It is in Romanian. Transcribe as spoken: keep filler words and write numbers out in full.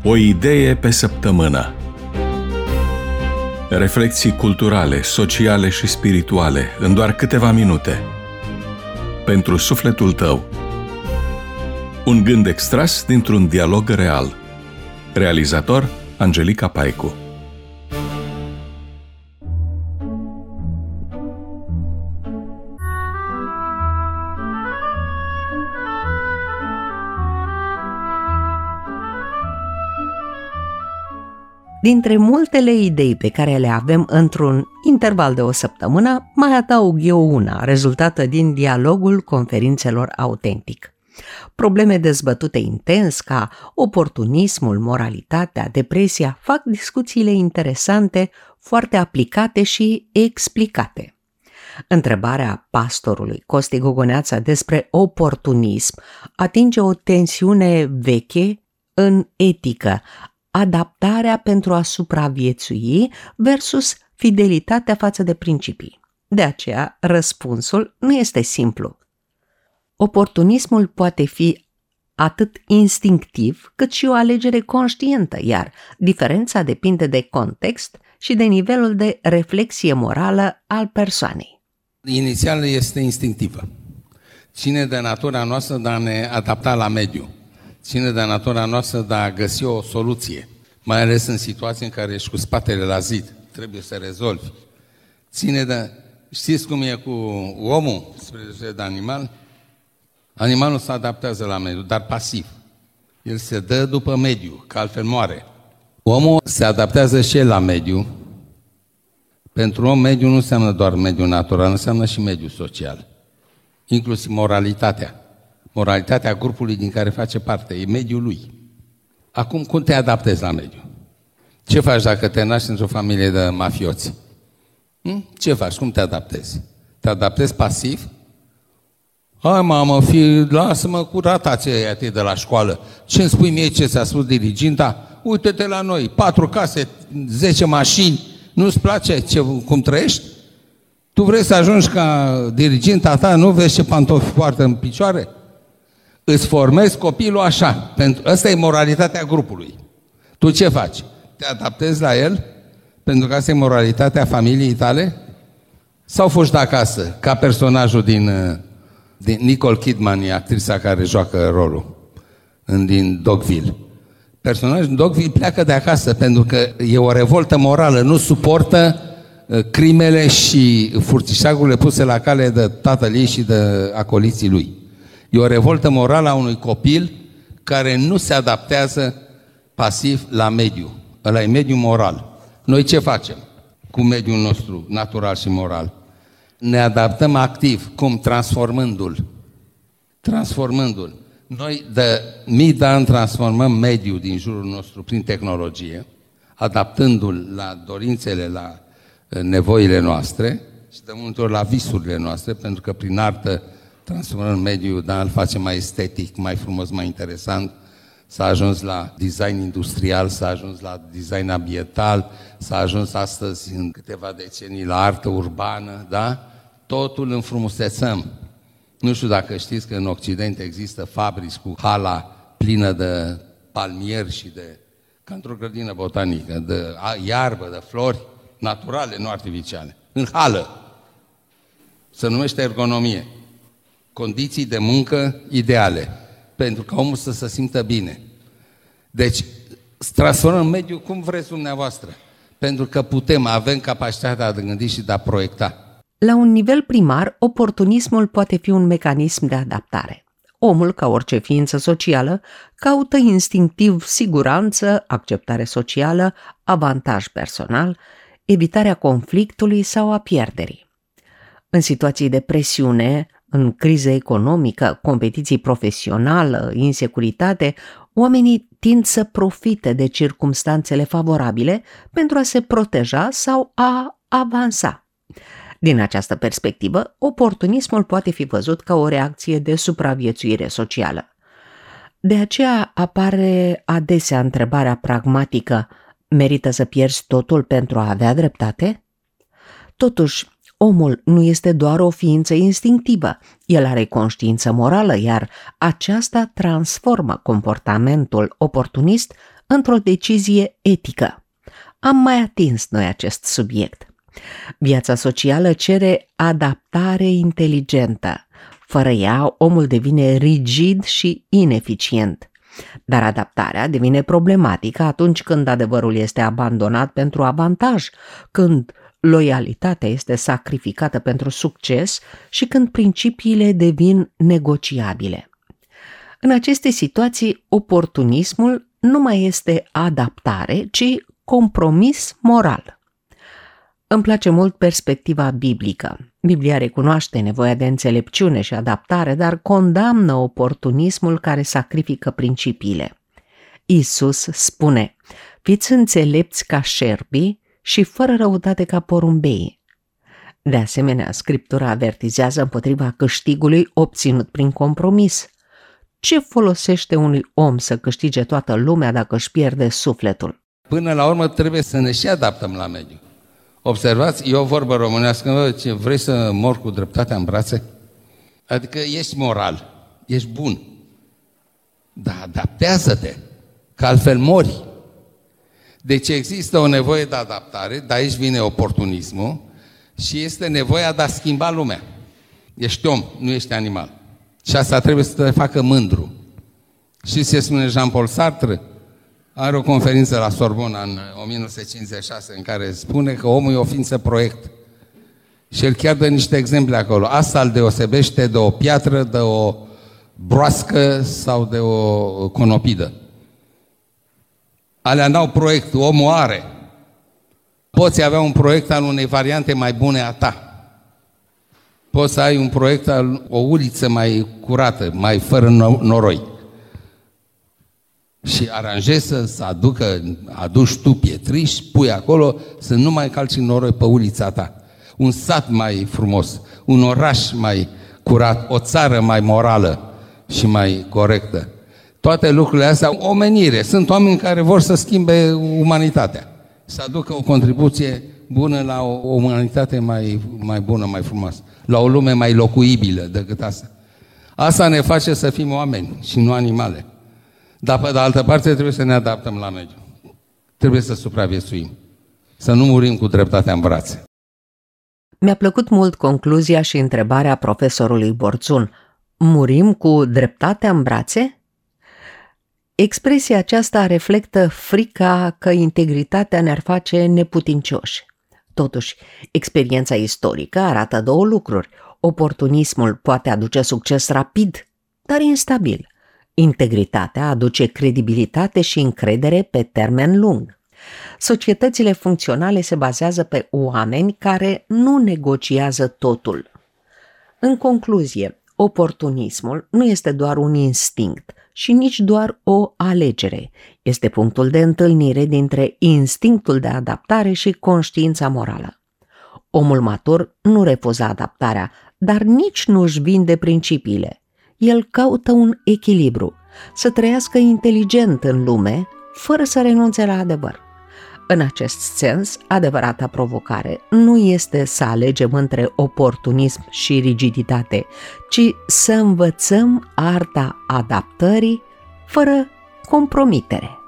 O idee pe săptămână. Reflexii culturale, sociale și spirituale în doar câteva minute. Pentru sufletul tău. Un gând extras dintr-un dialog real. Realizator Angelica Paicu. Dintre multele idei pe care le avem într-un interval de o săptămână, mai adaug eu una, rezultată din dialogul conferințelor autentic. Probleme dezbătute intens ca oportunismul, moralitatea, depresia fac discuțiile interesante, foarte aplicate și explicate. Întrebarea pastorului Costi Gogoneața despre oportunism atinge o tensiune veche în etică, adaptarea pentru a supraviețui versus fidelitatea față de principii. De aceea, răspunsul nu este simplu. Oportunismul poate fi atât instinctiv cât și o alegere conștientă, iar diferența depinde de context și de nivelul de reflexie morală al persoanei. Inițial este instinctivă. Ține de natura noastră de a ne adapta la mediu. Ține de natura noastră de a găsi o soluție, mai ales în situații în care ești cu spatele la zid, trebuie să rezolvi. Ține de... Știți cum e cu omul, spre deosebire de animal? Animalul se adaptează la mediu, dar pasiv. El se dă după mediu, că altfel moare. Omul se adaptează și el la mediu. Pentru om, mediu nu înseamnă doar mediul natural, înseamnă și mediul social. Inclusiv moralitatea. Moralitatea grupului din care face parte, e mediul lui. Acum, cum te adaptezi la mediu? Ce faci dacă te naști într-o familie de mafioți? Hm? Ce faci? Cum te adaptezi? Te adaptezi pasiv? Hai, mamă, fi, lasă-mă cu ratații ăia de la școală. Ce-mi spui mie ce ți-a spus diriginta? Uite-te la noi, patru case, zece mașini, nu-ți place ce, cum trăiești? Tu vrei să ajungi ca diriginta ta, nu vezi ce pantofi poartă în picioare? Îți formezi copilul așa. Pentru... Asta e moralitatea grupului. Tu ce faci? Te adaptezi la el? Pentru că asta e moralitatea familiei tale? Sau fugi de acasă, ca personajul din, din Nicole Kidman, e actrița care joacă rolul în, din Dogville. Personajul din Dogville pleacă de acasă pentru că e o revoltă morală, nu suportă crimele și furtișagurile puse la cale de tatăl ei și de acoliții lui. E o revoltă morală a unui copil care nu se adaptează pasiv la mediu. Ăla e mediul moral. Noi ce facem cu mediul nostru natural și moral? Ne adaptăm activ. Cum? Transformându-l. Transformându-l. Noi de mii de ani transformăm mediul din jurul nostru prin tehnologie, adaptându-l la dorințele, la nevoile noastre și de multe ori la visurile noastre, pentru că prin artă transformăm mediul, dar îl facem mai estetic, mai frumos, mai interesant. S-a ajuns la design industrial, s-a ajuns la design ambiental, s-a ajuns astăzi, în câteva decenii, la artă urbană, da? Totul înfrumusețăm. Nu știu dacă știți că în Occident există fabrici cu hala plină de palmieri și de, ca într-o grădină botanică, de iarbă, de flori naturale, nu artificiale. În hală. Se numește ergonomie. Condiții de muncă ideale, pentru ca omul să se simtă bine. Deci, transformăm mediul cum vreți dumneavoastră, pentru că putem, avem capacitatea de gândi și de a proiecta. La un nivel primar, oportunismul poate fi un mecanism de adaptare. Omul, ca orice ființă socială, caută instinctiv siguranță, acceptare socială, avantaj personal, evitarea conflictului sau a pierderii. În situații de presiune, în criză economică, competiții profesională, insecuritate, oamenii tind să profite de circumstanțele favorabile pentru a se proteja sau a avansa. Din această perspectivă, oportunismul poate fi văzut ca o reacție de supraviețuire socială. De aceea apare adesea întrebarea pragmatică: merită să pierzi totul pentru a avea dreptate? Totuși, Omul nu este doar o ființă instinctivă, el are conștiință morală, iar aceasta transformă comportamentul oportunist într-o decizie etică. Am mai atins noi acest subiect. Viața socială cere adaptare inteligentă. Fără ea, omul devine rigid și ineficient. Dar adaptarea devine problematică atunci când adevărul este abandonat pentru avantaj, când loialitatea este sacrificată pentru succes și când principiile devin negociabile. În aceste situații, oportunismul nu mai este adaptare, ci compromis moral. Îmi place mult perspectiva biblică. Biblia recunoaște nevoia de înțelepciune și adaptare, dar condamnă oportunismul care sacrifică principiile. Iisus spune: fiți înțelepți ca șerpii și fără răutate ca porumbeii. De asemenea, Scriptura avertizează împotriva câștigului obținut prin compromis. Ce folosește unui om să câștige toată lumea dacă își pierde sufletul? Până la urmă trebuie să ne și adaptăm la mediu. Observați, e o vorbă românească, ce vrei să mor cu dreptatea în brațe? Adică ești moral, ești bun, dar adaptează-te, că altfel mori. Deci există o nevoie de adaptare, de aici vine oportunismul și este nevoia de a schimba lumea. Ești om, nu ești animal. Și asta trebuie să te facă mândru. Și se spune Jean-Paul Sartre, are o conferință la Sorbona în o mie nouă sute cincizeci și șase în care spune că omul e o ființă proiect. Și el chiar dă niște exemple acolo. Asta îl deosebește de o piatră, de o broască sau de o conopidă. Alea n-au proiect, omul are. Poți avea un proiect al unei variante mai bune a ta. Poți să ai un proiect al o uliță mai curată, mai fără noroi. Și aranjezi să, să aducă, aduci tu pietriș, pui acolo, să nu mai calci în noroi pe ulița ta. Un sat mai frumos, un oraș mai curat, o țară mai morală și mai corectă. Toate lucrurile astea, omenire. Sunt oameni care vor să schimbe umanitatea, să aducă o contribuție bună la o, o umanitate mai, mai bună, mai frumoasă, la o lume mai locuibilă decât asta. Asta ne face să fim oameni și nu animale. Dar pe de altă parte trebuie să ne adaptăm la mediu. Trebuie să supraviețuim, să nu murim cu dreptatea în brațe. Mi-a plăcut mult concluzia și întrebarea profesorului Borțun. Murim cu dreptatea în brațe? Expresia aceasta reflectă frica că integritatea ne-ar face neputincioși. Totuși, experiența istorică arată două lucruri. Oportunismul poate aduce succes rapid, dar instabil. Integritatea aduce credibilitate și încredere pe termen lung. Societățile funcționale se bazează pe oameni care nu negociază totul. În concluzie, oportunismul nu este doar un instinct și nici doar o alegere. Este punctul de întâlnire dintre instinctul de adaptare și conștiința morală. Omul matur nu refuză adaptarea, dar nici nu își vinde principiile. El caută un echilibru, să trăiască inteligent în lume, fără să renunțe la adevăr. În acest sens, adevărata provocare nu este să alegem între oportunism și rigiditate, ci să învățăm arta adaptării fără compromitere.